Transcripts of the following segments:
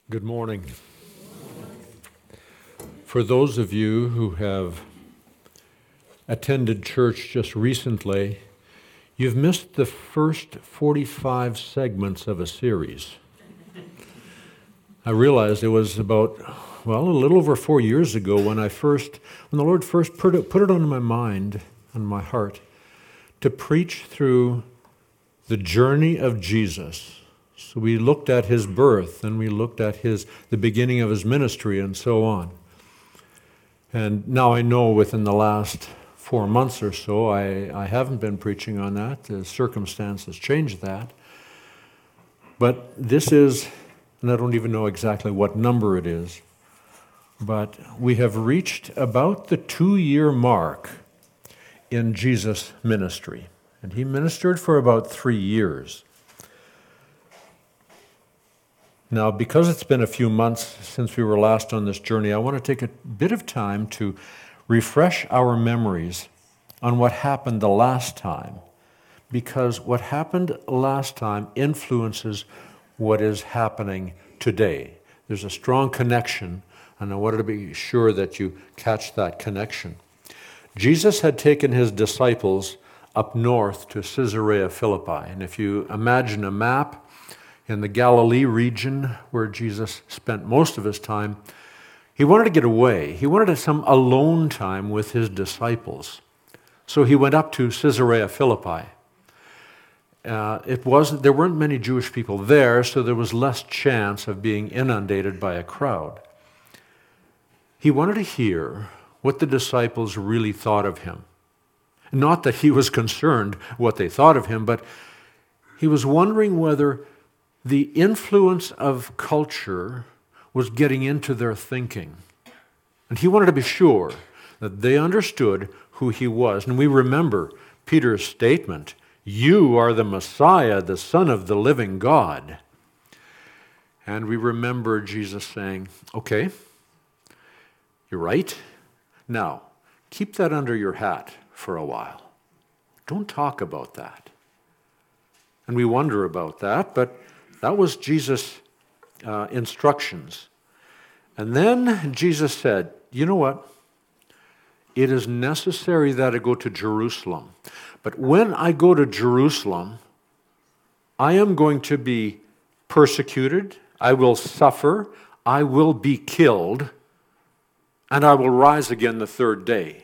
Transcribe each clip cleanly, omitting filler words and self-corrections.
Good morning. For those of you who have attended church just recently, you've missed the first 45 segments of a series. I realized it was about, a little over 4 years ago when the Lord first put it on my mind, on my heart, to preach through the journey of Jesus. So we looked at his birth, and we looked at the beginning of his ministry, and so on. And now I know within the last 4 months or so, I haven't been preaching on that. The circumstances changed that. But this is, and I don't even know exactly what number it is, but we have reached about the 2-year mark in Jesus' ministry. And he ministered for about 3 years. Now, because it's been a few months since we were last on this journey, I want to take a bit of time to refresh our memories on what happened the last time, because what happened last time influences what is happening today. There's a strong connection, and I wanted to be sure that you catch that connection. Jesus had taken his disciples up north to Caesarea Philippi, and if you imagine a map, in the Galilee region where Jesus spent most of his time, he wanted to get away. He wanted some alone time with his disciples. So he went up to Caesarea Philippi. There weren't many Jewish people there, so there was less chance of being inundated by a crowd. He wanted to hear what the disciples really thought of him. Not that he was concerned what they thought of him, but he was wondering whether the influence of culture was getting into their thinking. And he wanted to be sure that they understood who he was. And we remember Peter's statement, "You are the Messiah, the Son of the living God." And we remember Jesus saying, "Okay, you're right. Now, keep that under your hat for a while. Don't talk about that." And we wonder about that, but that was Jesus' instructions. And then Jesus said, "You know what? It is necessary that I go to Jerusalem. But when I go to Jerusalem, I am going to be persecuted, I will suffer, I will be killed, and I will rise again the third day."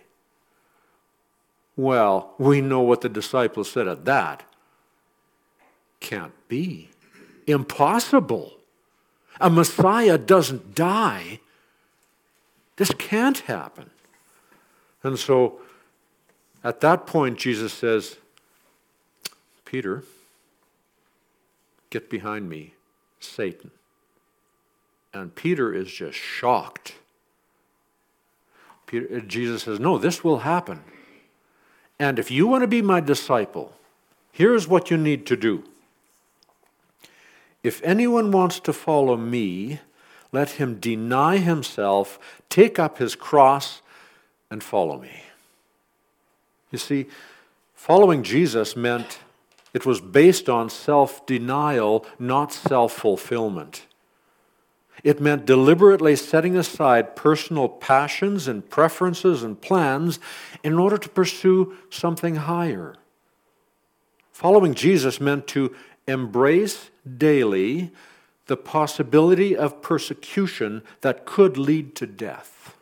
Well, we know what the disciples said at that. Can't be. Impossible. A Messiah doesn't die. This can't happen. And so at that point, Jesus says, "Peter, get behind me, Satan." And Peter is just shocked. Jesus says, "No, this will happen. And if you want to be my disciple, here's what you need to do. If anyone wants to follow me, let him deny himself, take up his cross, and follow me." You see, following Jesus meant it was based on self-denial, not self-fulfillment. It meant deliberately setting aside personal passions and preferences and plans in order to pursue something higher. Following Jesus meant to embrace daily the possibility of persecution that could lead to death.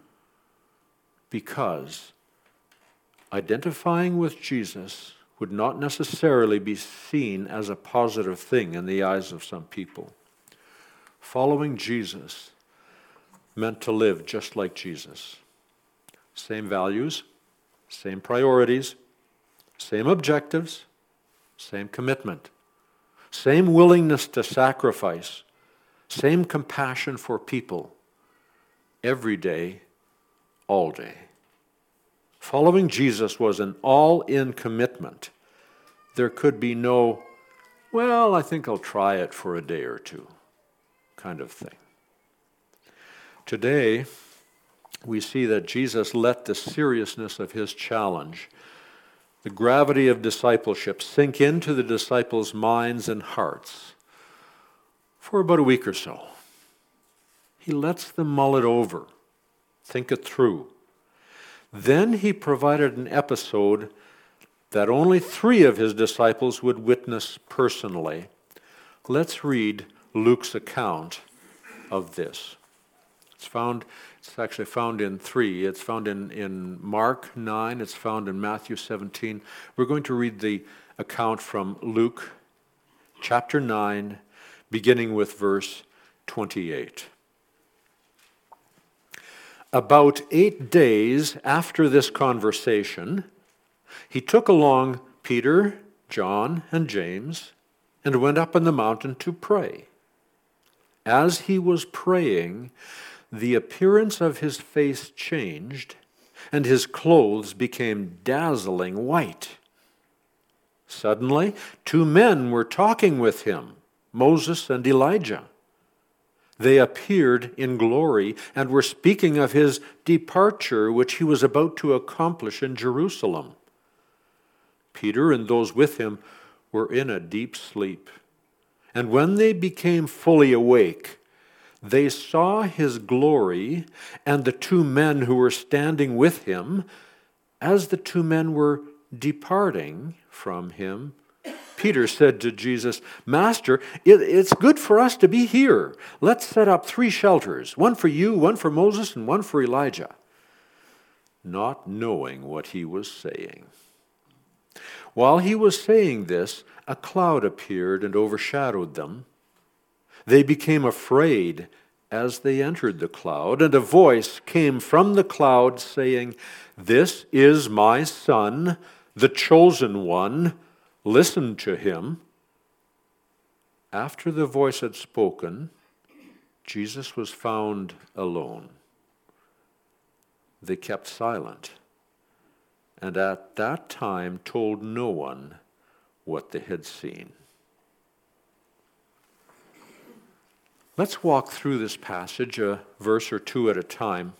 Because identifying with Jesus would not necessarily be seen as a positive thing in the eyes of some people. Following Jesus meant to live just like Jesus. Same values, same priorities, same objectives, same commitment. Same willingness to sacrifice, same compassion for people, every day, all day. Following Jesus was an all-in commitment. There could be no, I think I'll try it for a day or two kind of thing. Today, we see that Jesus let the seriousness of his challenge, the gravity of discipleship, sink into the disciples' minds and hearts for about a week or so. He lets them mull it over, think it through. Then he provided an episode that only 3 of his disciples would witness personally. Let's read Luke's account of this. It's actually found in 3. It's found in Mark 9. It's found in Matthew 17. We're going to read the account from Luke chapter 9, beginning with verse 28. About 8 days after this conversation, he took along Peter, John, and James, and went up on the mountain to pray. As he was praying, the appearance of his face changed, and his clothes became dazzling white. Suddenly, 2 men were talking with him, Moses and Elijah. They appeared in glory and were speaking of his departure, which he was about to accomplish in Jerusalem. Peter and those with him were in a deep sleep. And when they became fully awake, they saw his glory and the 2 men who were standing with him. As the 2 men were departing from him, Peter said to Jesus, "Master, it's good for us to be here. Let's set up 3 shelters, one for you, one for Moses, and one for Elijah," not knowing what he was saying. While he was saying this, a cloud appeared and overshadowed them. They became afraid as they entered the cloud, and a voice came from the cloud saying, "This is my Son, the chosen one. Listen to him." After the voice had spoken, Jesus was found alone. They kept silent, and at that time told no one what they had seen. Let's walk through this passage a verse or 2 at a time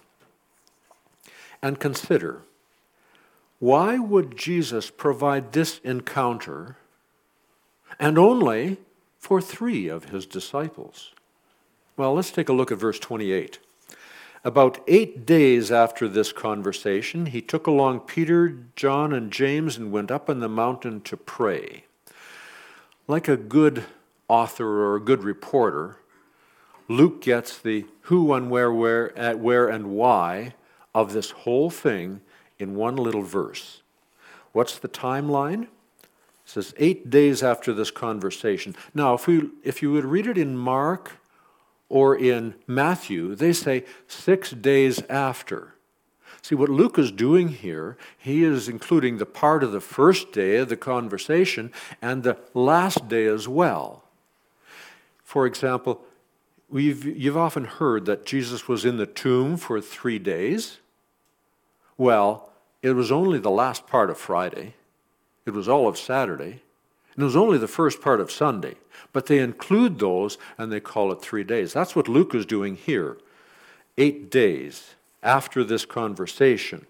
and consider, why would Jesus provide this encounter and only for 3 of his disciples? Well, let's take a look at verse 28. About 8 days after this conversation, he took along Peter, John, and James and went up on the mountain to pray. Like a good author or a good reporter, Luke gets the who and where, and why of this whole thing in one little verse. What's the timeline? It says 8 days after this conversation. Now, if you would read it in Mark or in Matthew, they say 6 days after. See, what Luke is doing here, he is including the part of the first day of the conversation and the last day as well. For example, you've often heard that Jesus was in the tomb for 3 days. Well, it was only the last part of Friday. It was all of Saturday. And it was only the first part of Sunday. But they include those and they call it 3 days. That's what Luke is doing here. 8 days after this conversation.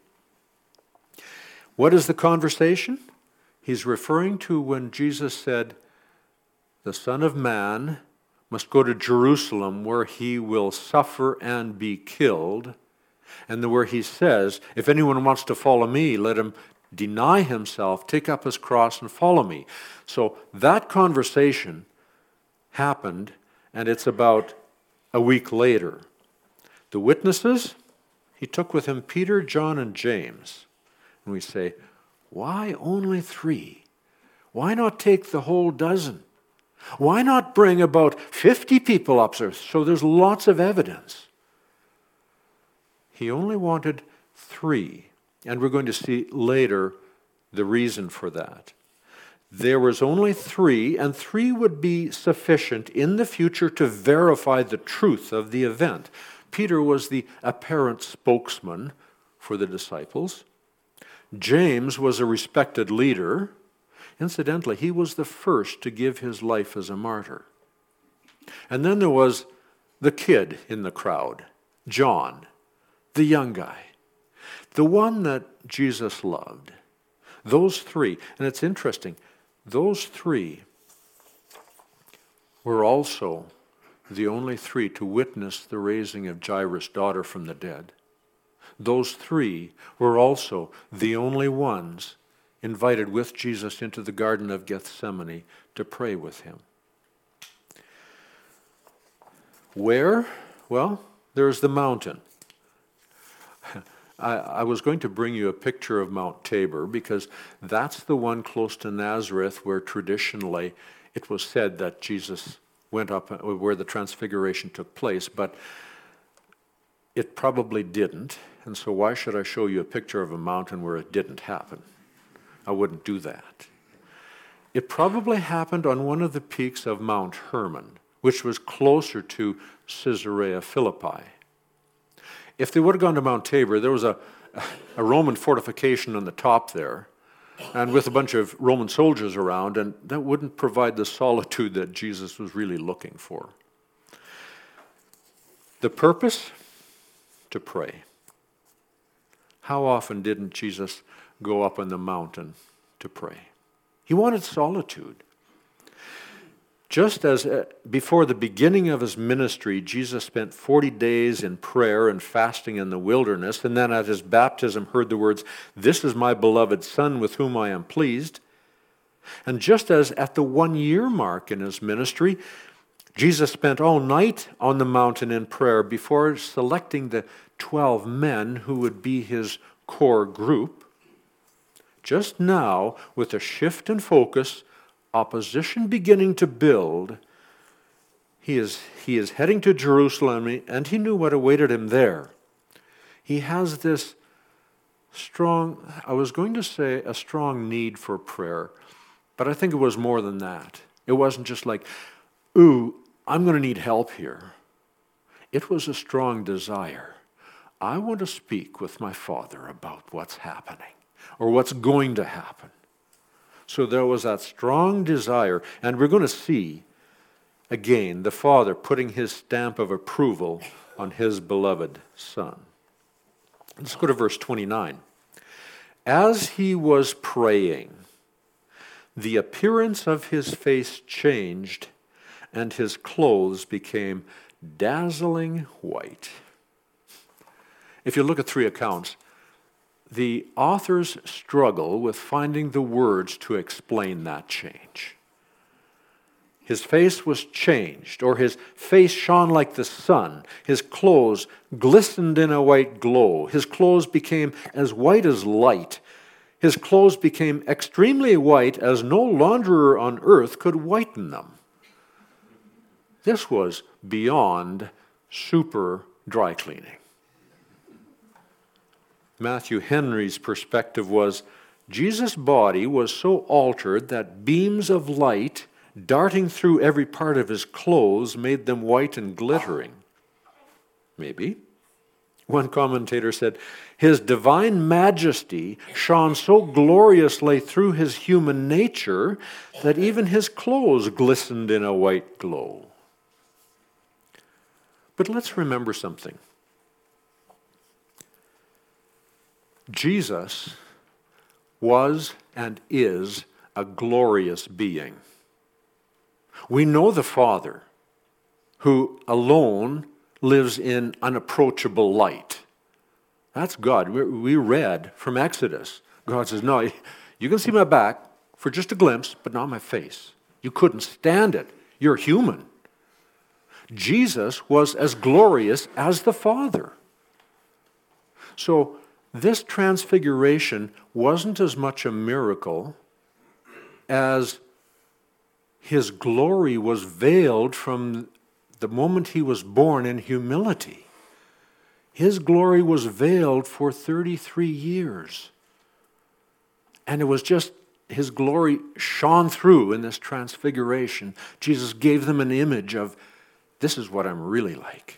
What is the conversation? He's referring to when Jesus said, "The Son of Man must go to Jerusalem where he will suffer and be killed." And where he says, "If anyone wants to follow me, let him deny himself, take up his cross, and follow me." So that conversation happened, and it's about a week later. The witnesses, he took with him Peter, John, and James. And we say, why only 3? Why not take the whole dozen? Why not bring about 50 people up there so there's lots of evidence? He only wanted 3, and we're going to see later the reason for that. There was only 3, and 3 would be sufficient in the future to verify the truth of the event. Peter was the apparent spokesman for the disciples. James was a respected leader. Incidentally, he was the first to give his life as a martyr. And then there was the kid in the crowd, John, the young guy, the one that Jesus loved. Those 3, and it's interesting, those 3 were also the only three to witness the raising of Jairus' daughter from the dead. Those three were also the only ones invited with Jesus into the Garden of Gethsemane to pray with him. Where? Well, there's the mountain. I was going to bring you a picture of Mount Tabor because that's the one close to Nazareth where traditionally it was said that Jesus went up, where the transfiguration took place, but it probably didn't. And so why should I show you a picture of a mountain where it didn't happen? I wouldn't do that. It probably happened on one of the peaks of Mount Hermon, which was closer to Caesarea Philippi. If they would have gone to Mount Tabor, there was a Roman fortification on the top there, and with a bunch of Roman soldiers around, and that wouldn't provide the solitude that Jesus was really looking for. The purpose? To pray. How often didn't Jesus go up on the mountain to pray? He wanted solitude. Just as before the beginning of his ministry, Jesus spent 40 days in prayer and fasting in the wilderness, and then at his baptism heard the words, "This is my beloved Son with whom I am pleased." And just as at the 1-year mark in his ministry, Jesus spent all night on the mountain in prayer before selecting the 12 men who would be his core group. Just now, with a shift in focus, opposition beginning to build, he is heading to Jerusalem, and he knew what awaited him there. He has this strong, I was going to say a strong need for prayer, but I think it was more than that. It wasn't just like, ooh, I'm going to need help here. It was a strong desire. I want to speak with my Father about what's happening or what's going to happen. So there was that strong desire, and we're going to see, again, the Father putting his stamp of approval on his beloved Son. Let's go to verse 29. As he was praying, the appearance of his face changed, and his clothes became dazzling white. If you look at 3 accounts, the authors struggle with finding the words to explain that change. His face was changed, or his face shone like the sun. His clothes glistened in a white glow. His clothes became as white as light. His clothes became extremely white, as no launderer on earth could whiten them. This was beyond super dry cleaning. Matthew Henry's perspective was, Jesus' body was so altered that beams of light darting through every part of his clothes made them white and glittering. Maybe. One commentator said, his divine majesty shone so gloriously through his human nature that even his clothes glistened in a white glow. But let's remember something. Jesus was and is a glorious being. We know the Father, who alone lives in unapproachable light. That's God. We read from Exodus. God says, no, you can see my back for just a glimpse, but not my face. You couldn't stand it. You're human. Jesus was as glorious as the Father. So this transfiguration wasn't as much a miracle as his glory was veiled from the moment he was born in humility. His glory was veiled for 33 years. And it was just his glory shone through in this transfiguration. Jesus gave them an image of, this is what I'm really like.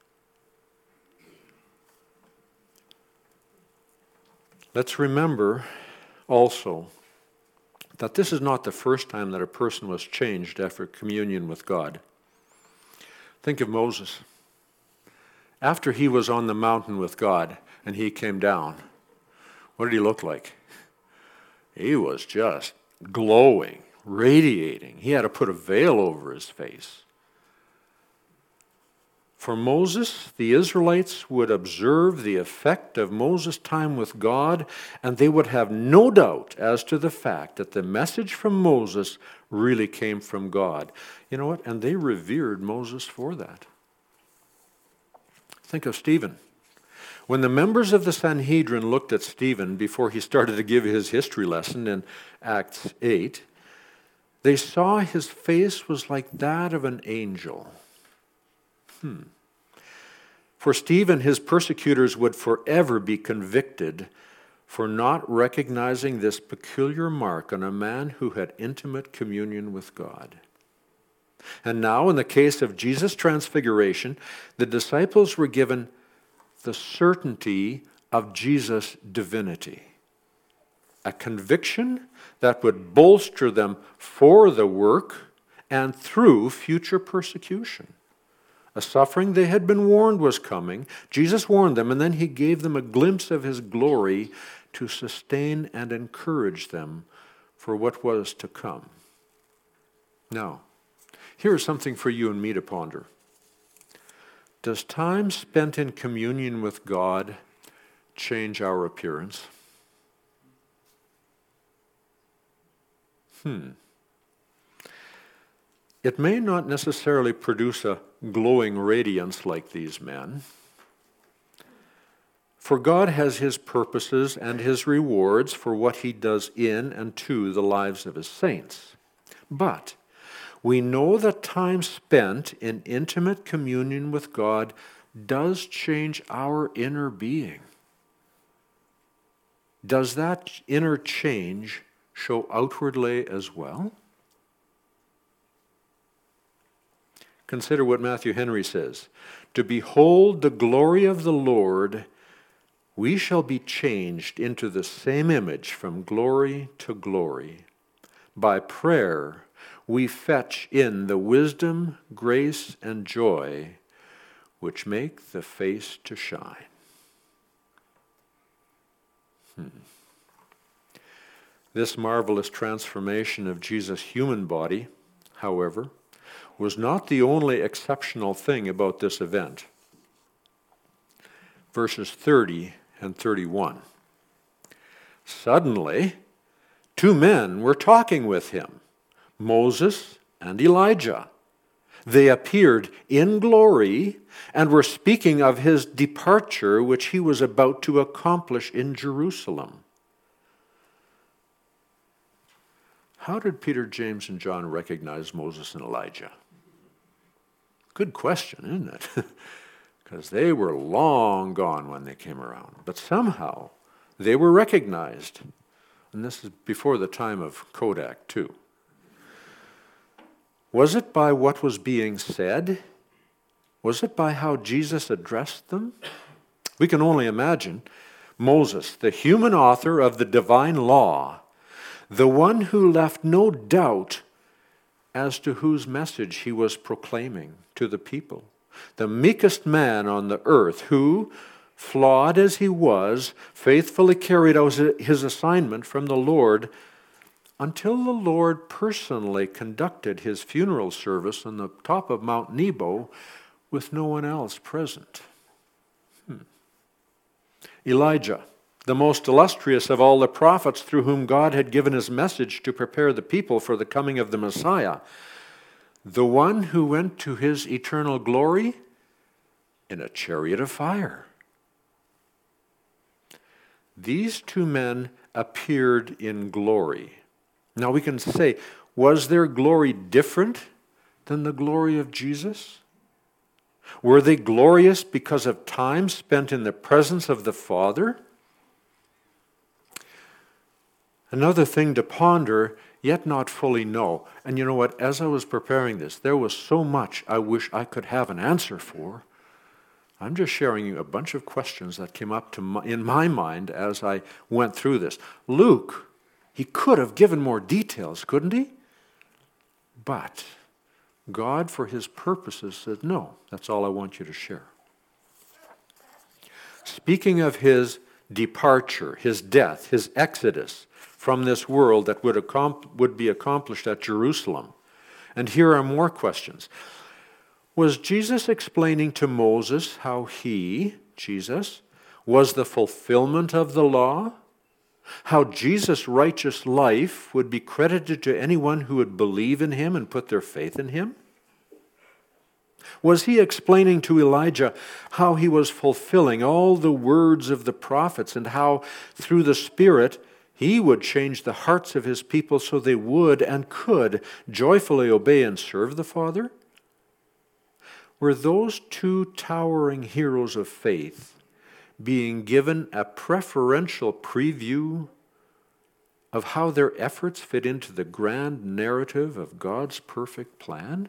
Let's remember also that this is not the first time that a person was changed after communion with God. Think of Moses. After he was on the mountain with God and he came down, what did he look like? He was just glowing, radiating. He had to put a veil over his face. For Moses, the Israelites would observe the effect of Moses' time with God, and they would have no doubt as to the fact that the message from Moses really came from God. You know what? And they revered Moses for that. Think of Stephen. When the members of the Sanhedrin looked at Stephen before he started to give his history lesson in Acts 8, they saw his face was like that of an angel. For Stephen, his persecutors would forever be convicted for not recognizing this peculiar mark on a man who had intimate communion with God. And now, in the case of Jesus' transfiguration, the disciples were given the certainty of Jesus' divinity, a conviction that would bolster them for the work and through future persecution. A suffering they had been warned was coming. Jesus warned them, and then he gave them a glimpse of his glory to sustain and encourage them for what was to come. Now, here is something for you and me to ponder. Does time spent in communion with God change our appearance? It may not necessarily produce a glowing radiance like these men. For God has his purposes and his rewards for what he does in and to the lives of his saints. But we know that time spent in intimate communion with God does change our inner being. Does that inner change show outwardly as well? Consider what Matthew Henry says. To behold the glory of the Lord, we shall be changed into the same image from glory to glory. By prayer, we fetch in the wisdom, grace, and joy which make the face to shine. This marvelous transformation of Jesus' human body, however, was not the only exceptional thing about this event. Verses 30 and 31. Suddenly, two men were talking with him, Moses and Elijah. They appeared in glory and were speaking of his departure, which he was about to accomplish in Jerusalem. How did Peter, James, and John recognize Moses and Elijah? Good question, isn't it? Because they were long gone when they came around. But somehow they were recognized. And this is before the time of Kodak, too. Was it by what was being said? Was it by how Jesus addressed them? We can only imagine Moses, the human author of the divine law, the one who left no doubt as to whose message he was proclaiming to the people. The meekest man on the earth who, flawed as he was, faithfully carried out his assignment from the Lord until the Lord personally conducted his funeral service on the top of Mount Nebo with no one else present. Elijah, the most illustrious of all the prophets through whom God had given his message to prepare the people for the coming of the Messiah, the one who went to his eternal glory in a chariot of fire. These two men appeared in glory. Now we can say, was their glory different than the glory of Jesus? Were they glorious because of time spent in the presence of the Father? Another thing to ponder, yet not fully know. And you know what? As I was preparing this, there was so much I wish I could have an answer for. I'm just sharing you a bunch of questions that came up in my mind as I went through this. Luke, he could have given more details, couldn't he? But God, for his purposes, said, no, that's all I want you to share. Speaking of his departure, his death, his exodus from this world that would be accomplished at Jerusalem. And here are more questions. Was Jesus explaining to Moses how he, Jesus, was the fulfillment of the law? How Jesus' righteous life would be credited to anyone who would believe in him and put their faith in him? Was he explaining to Elijah how he was fulfilling all the words of the prophets and how, through the Spirit, he would change the hearts of his people so they would and could joyfully obey and serve the Father? Were those two towering heroes of faith being given a preferential preview of how their efforts fit into the grand narrative of God's perfect plan?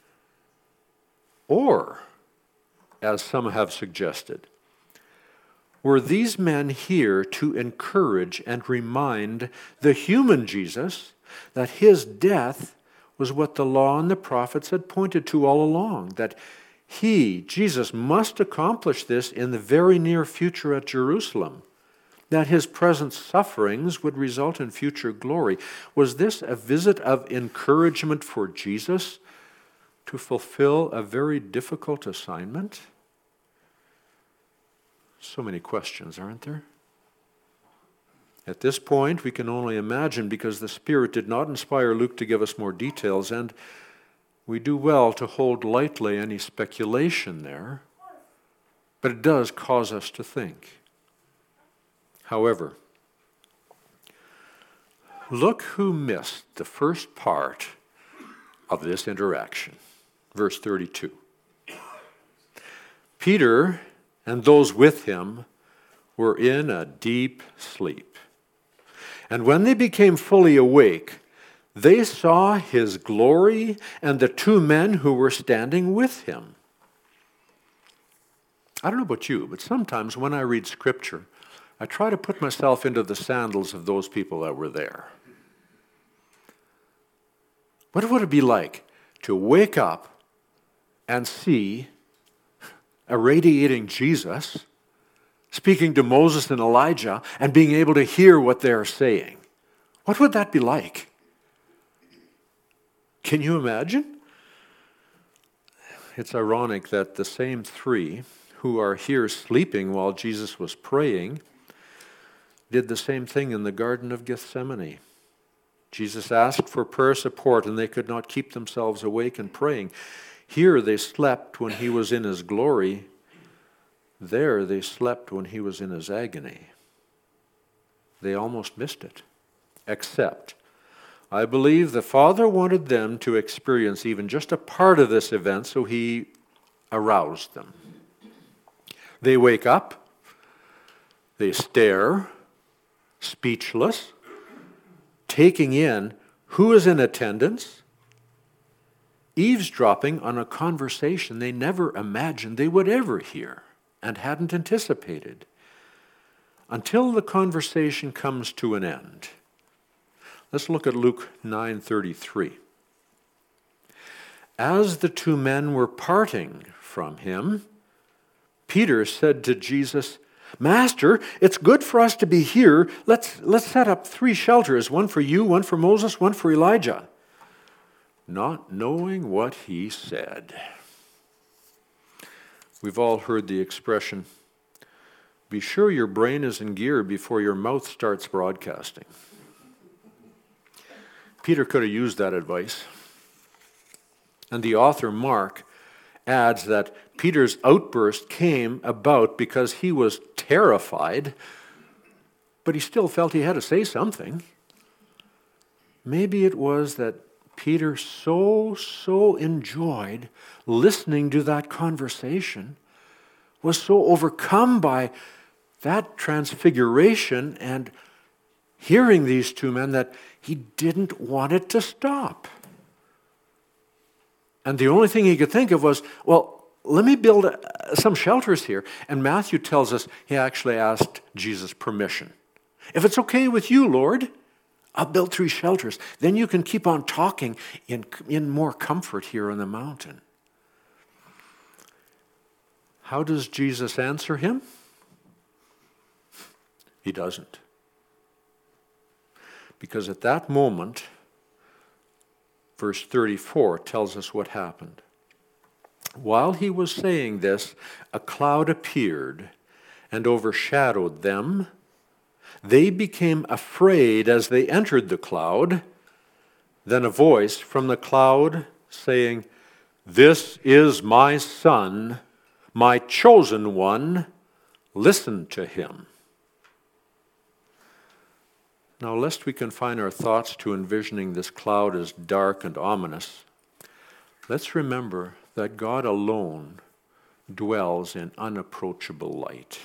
Or, as some have suggested, were these men here to encourage and remind the human Jesus that his death was what the law and the prophets had pointed to all along, that he, Jesus, must accomplish this in the very near future at Jerusalem, that his present sufferings would result in future glory? Was this a visit of encouragement for Jesus to fulfill a very difficult assignment? So many questions, aren't there? At this point, we can only imagine, because the Spirit did not inspire Luke to give us more details, and we do well to hold lightly any speculation there, but it does cause us to think. However, look who missed the first part of this interaction. Verse 32. Peter and those with him were in a deep sleep. And when they became fully awake, they saw his glory and the two men who were standing with him. I don't know about you, but sometimes when I read Scripture, I try to put myself into the sandals of those people that were there. What would it be like to wake up and see a radiating Jesus speaking to Moses and Elijah and being able to hear what they're saying? What would that be like? Can you imagine? It's ironic that the same three who are here sleeping while Jesus was praying did the same thing in the Garden of Gethsemane. Jesus asked for prayer support, and they could not keep themselves awake and praying. Here they slept when he was in his glory. There they slept when he was in his agony. They almost missed it. Except, I believe the Father wanted them to experience even just a part of this event, so he aroused them. They wake up, they stare, speechless, taking in who is in attendance, eavesdropping on a conversation they never imagined they would ever hear and hadn't anticipated, until the conversation comes to an end. Let's look at Luke 9:33. As the two men were parting from him, Peter said to Jesus, "Master, it's good for us to be here. Let's set up 3 shelters, one for you, one for Moses, one for Elijah." Not knowing what he said. We've all heard the expression, be sure your brain is in gear before your mouth starts broadcasting. Peter could have used that advice. And the author, Mark, adds that Peter's outburst came about because he was terrified, but he still felt he had to say something. Maybe it was that Peter so enjoyed listening to that conversation, was so overcome by that transfiguration and hearing these two men that he didn't want it to stop. And the only thing he could think of was, well, let me build some shelters here. And Matthew tells us he actually asked Jesus permission. If it's okay with you, Lord, I'll build 3 shelters. Then you can keep on talking in more comfort here on the mountain. How does Jesus answer him? He doesn't. Because at that moment, verse 34 tells us what happened. While he was saying this, a cloud appeared and overshadowed them. They became afraid as they entered the cloud. Then a voice from the cloud saying, "This is my Son, my chosen one. Listen to him." Now, lest we confine our thoughts to envisioning this cloud as dark and ominous, let's remember that God alone dwells in unapproachable light.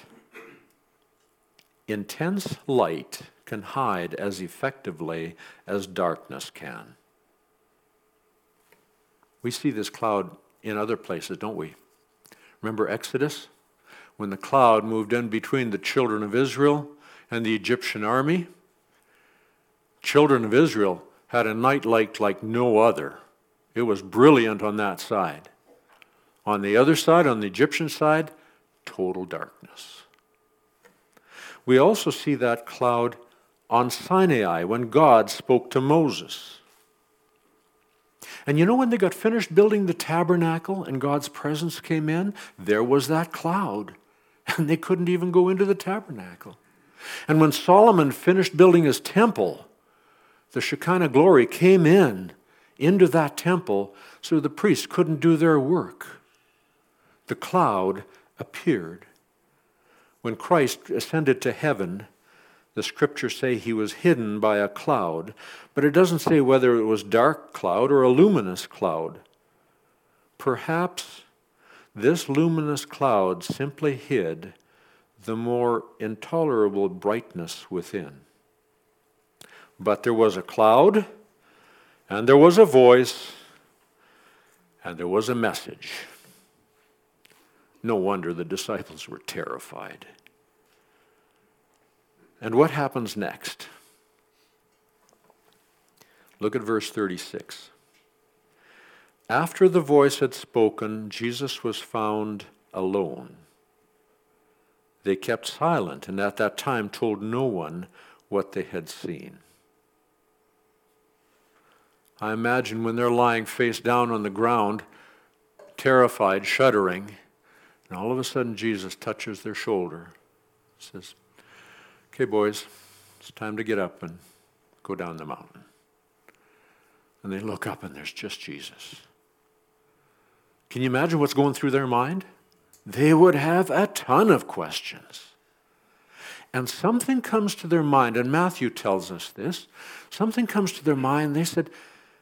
Intense light can hide as effectively as darkness can. We see this cloud in other places, don't we? Remember Exodus? When the cloud moved in between the children of Israel and the Egyptian army? Children of Israel had a night light like no other. It was brilliant on that side. On the other side, on the Egyptian side, total darkness. We also see that cloud on Sinai when God spoke to Moses. And you know when they got finished building the tabernacle and God's presence came in, there was that cloud. And they couldn't even go into the tabernacle. And when Solomon finished building his temple, the Shekinah glory came into that temple so the priests couldn't do their work. The cloud appeared. When Christ ascended to heaven, the scriptures say he was hidden by a cloud, but it doesn't say whether it was dark cloud or a luminous cloud. Perhaps this luminous cloud simply hid the more intolerable brightness within. But there was a cloud, and there was a voice, and there was a message. No wonder the disciples were terrified. And what happens next? Look at verse 36. After the voice had spoken, Jesus was found alone. They kept silent, and at that time told no one what they had seen. I imagine when they're lying face down on the ground, terrified, shuddering, and all of a sudden Jesus touches their shoulder, says, "Okay, boys, it's time to get up and go down the mountain." And they look up and there's just Jesus. Can you imagine what's going through their mind? They would have a ton of questions. And something comes to their mind, and Matthew tells us this. Something comes to their mind. They said,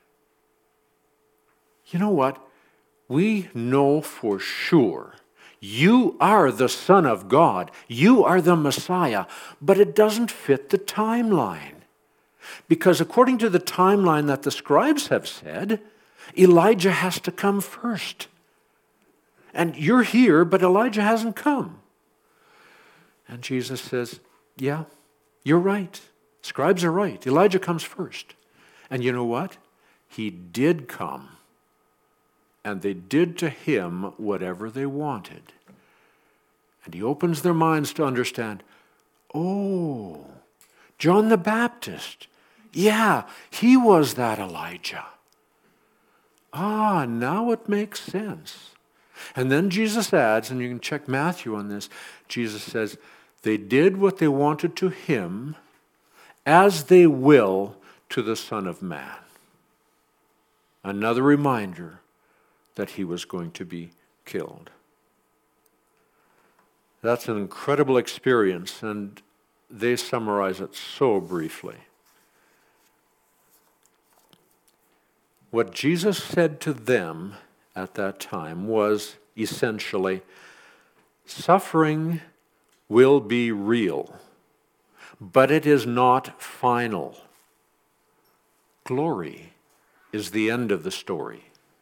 "You know what? We know for sure you are the Son of God. You are the Messiah, but it doesn't fit the timeline. Because according to the timeline that the scribes have said, Elijah has to come first. And you're here, but Elijah hasn't come." And Jesus says, "Yeah, you're right. Scribes are right. Elijah comes first." And you know what? He did come. And they did to him whatever they wanted. And he opens their minds to understand, oh, John the Baptist, yeah, he was that Elijah. Now it makes sense. And then Jesus adds, and you can check Matthew on this, Jesus says, they did what they wanted to him as they will to the Son of Man. Another reminder that he was going to be killed. That's an incredible experience, and they summarize it so briefly. What Jesus said to them at that time was essentially, suffering will be real, but it is not final. Glory is the end of the story.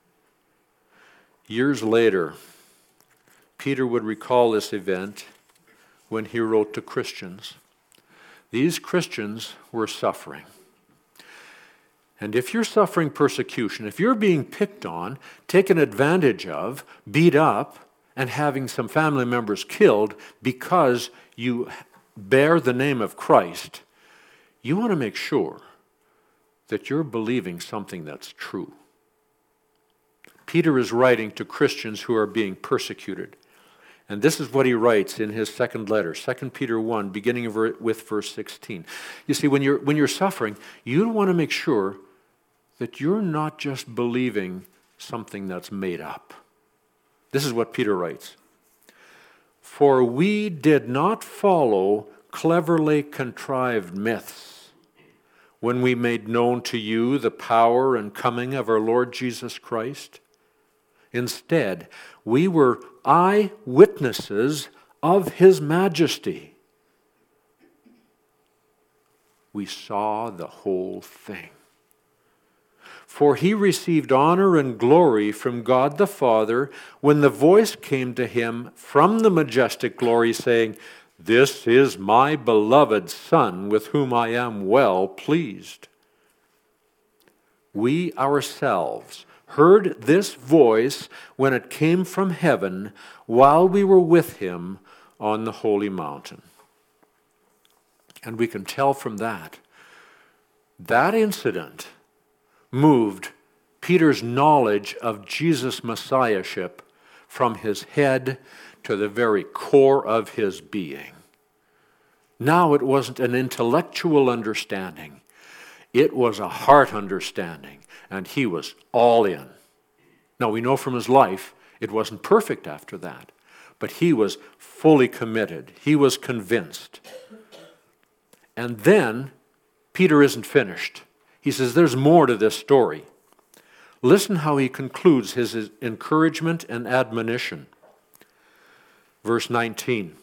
Years later, Peter would recall this event when he wrote to Christians. These Christians were suffering. And if you're suffering persecution, if you're being picked on, taken advantage of, beat up, and having some family members killed because you bear the name of Christ, you want to make sure that you're believing something that's true. Peter is writing to Christians who are being persecuted. And this is what he writes in his second letter, 2 Peter 1, beginning with verse 16. You see, when you're suffering, you want to make sure that you're not just believing something that's made up. This is what Peter writes. For we did not follow cleverly contrived myths when we made known to you the power and coming of our Lord Jesus Christ. Instead, we were eyewitnesses of his majesty. We saw the whole thing. For he received honor and glory from God the Father when the voice came to him from the majestic glory saying, "This is my beloved Son with whom I am well pleased." We ourselves heard this voice when it came from heaven while we were with him on the holy mountain. And we can tell from that incident moved Peter's knowledge of Jesus' messiahship from his head to the very core of his being. Now it wasn't an intellectual understanding. It was a heart understanding, and he was all in. Now we know from his life it wasn't perfect after that, but he was fully committed. He was convinced. And then Peter isn't finished. He says there's more to this story. Listen how he concludes his encouragement and admonition. Verse 19.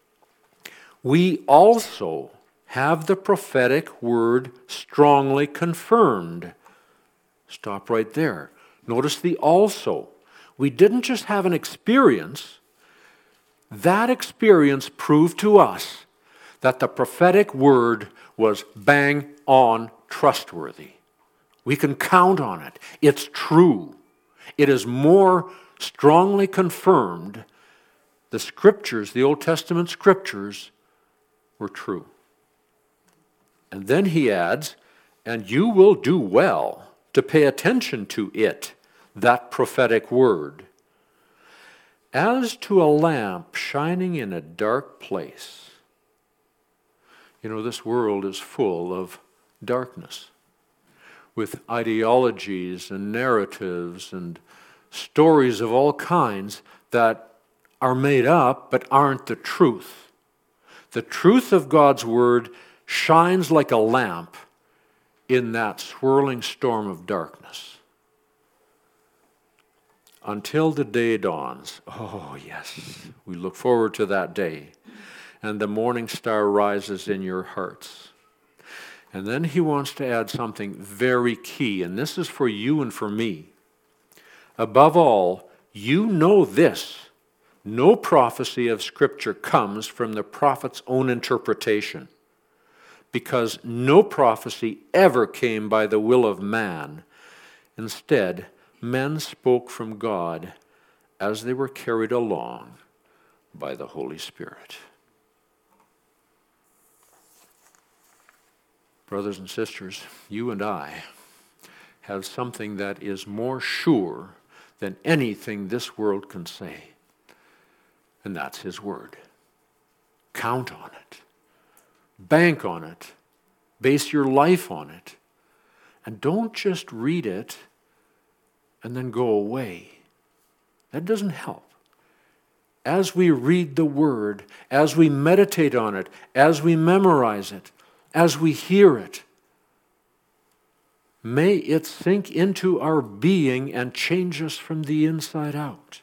We also have the prophetic word strongly confirmed. Stop right there. Notice the also. We didn't just have an experience. That experience proved to us that the prophetic word was bang on trustworthy. We can count on it. It's true. It is more strongly confirmed. The scriptures, the Old Testament scriptures, were true. And then he adds, and you will do well to pay attention to it, that prophetic word, as to a lamp shining in a dark place. You know, this world is full of darkness, with ideologies and narratives and stories of all kinds that are made up but aren't the truth. The truth of God's word shines like a lamp in that swirling storm of darkness. Until the day dawns. Oh, yes, we look forward to that day. And the morning star rises in your hearts. And then he wants to add something very key, and this is for you and for me. Above all, you know this. No prophecy of Scripture comes from the prophet's own interpretation, because no prophecy ever came by the will of man. Instead, men spoke from God as they were carried along by the Holy Spirit. Brothers and sisters, you and I have something that is more sure than anything this world can say, and that's His Word. Count on it. Bank on it. Base your life on it. And don't just read it and then go away. That doesn't help. As we read the Word, as we meditate on it, as we memorize it, as we hear it, may it sink into our being and change us from the inside out.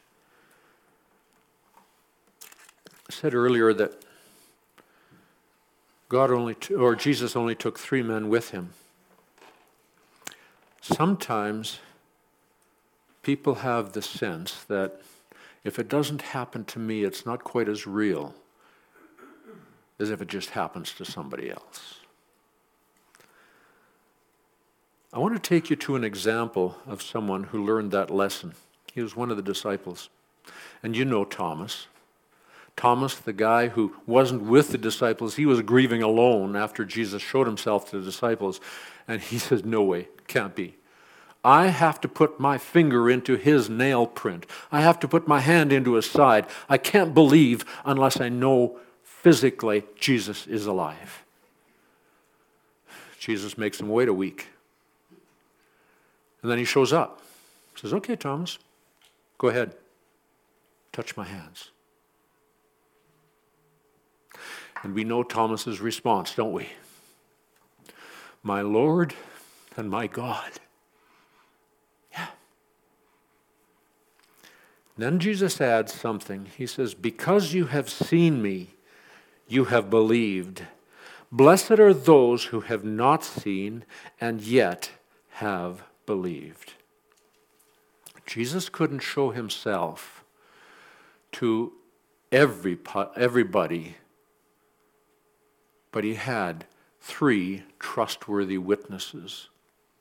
I said earlier that Jesus only took 3 men with him. Sometimes people have the sense that if it doesn't happen to me, it's not quite as real as if it just happens to somebody else. I want to take you to an example of someone who learned that lesson. He was one of the disciples. And you know Thomas. Thomas, the guy who wasn't with the disciples, he was grieving alone after Jesus showed himself to the disciples. And he says, no way, can't be. I have to put my finger into his nail print. I have to put my hand into his side. I can't believe unless I know physically Jesus is alive. Jesus makes him wait a week. And then he shows up. He says, okay, Thomas, go ahead. Touch my hands. And we know Thomas's response, don't we? My Lord and my God. Yeah. Then Jesus adds something. He says, because you have seen me, you have believed. Blessed are those who have not seen and yet have believed. Jesus couldn't show himself to everybody, but he had 3 trustworthy witnesses.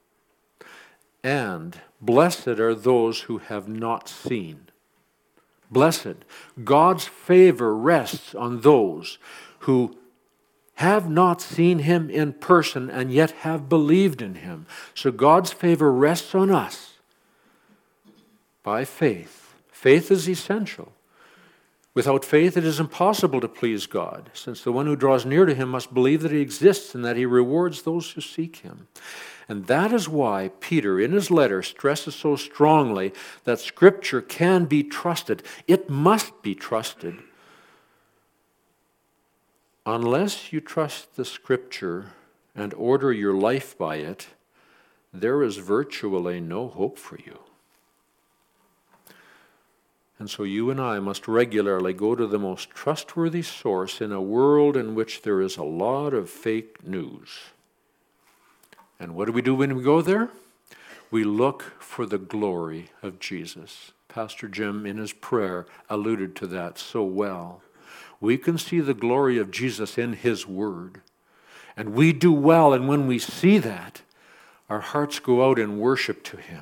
And blessed are those who have not seen. Blessed. God's favor rests on those who have not seen him in person and yet have believed in him. So God's favor rests on us by faith. Faith is essential. Without faith, it is impossible to please God, since the one who draws near to him must believe that he exists and that he rewards those who seek him. And that is why Peter, in his letter, stresses so strongly that Scripture can be trusted. It must be trusted. Unless you trust the Scripture and order your life by it, there is virtually no hope for you. And so you and I must regularly go to the most trustworthy source in a world in which there is a lot of fake news. And what do we do when we go there? We look for the glory of Jesus. Pastor Jim, in his prayer, alluded to that so well. We can see the glory of Jesus in his word. And we do well, and when we see that, our hearts go out in worship to him.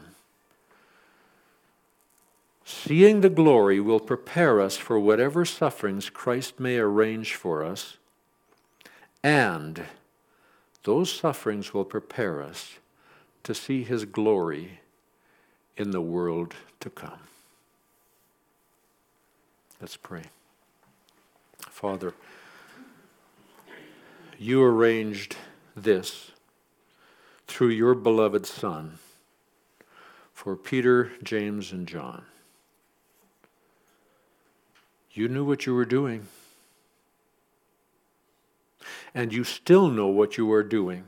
Seeing the glory will prepare us for whatever sufferings Christ may arrange for us, and those sufferings will prepare us to see his glory in the world to come. Let's pray. Father, you arranged this through your beloved Son for Peter, James, and John. You knew what you were doing. And you still know what you are doing.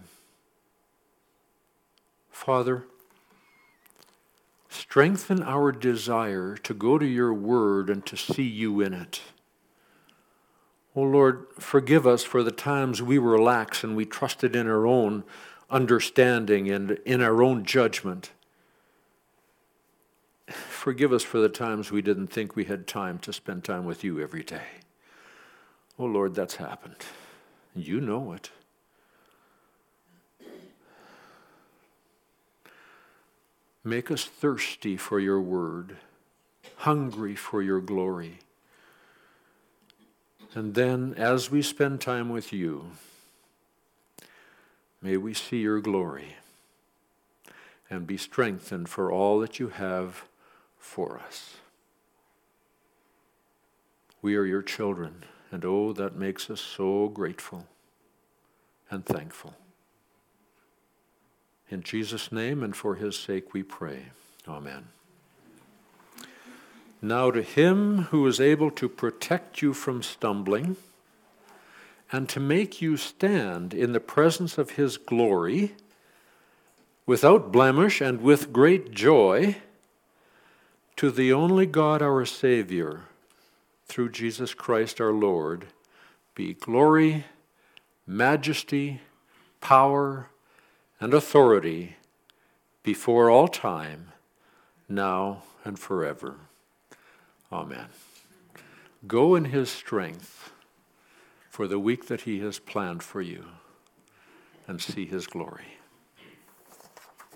Father, strengthen our desire to go to your word and to see you in it. Oh Lord, forgive us for the times we were lax and we trusted in our own understanding and in our own judgment. Forgive us for the times we didn't think we had time to spend time with you every day. Oh Lord, that's happened. You know it. Make us thirsty for your word, hungry for your glory. And then, as we spend time with you, may we see your glory and be strengthened for all that you have for us. We are your children, and oh, that makes us so grateful and thankful. In Jesus' name and for his sake we pray. Amen. Now to him who is able to protect you from stumbling and to make you stand in the presence of his glory without blemish and with great joy, to the only God our Savior, through Jesus Christ our Lord, be glory, majesty, power, and authority before all time, now and forever. Amen. Go in his strength for the week that he has planned for you and see his glory.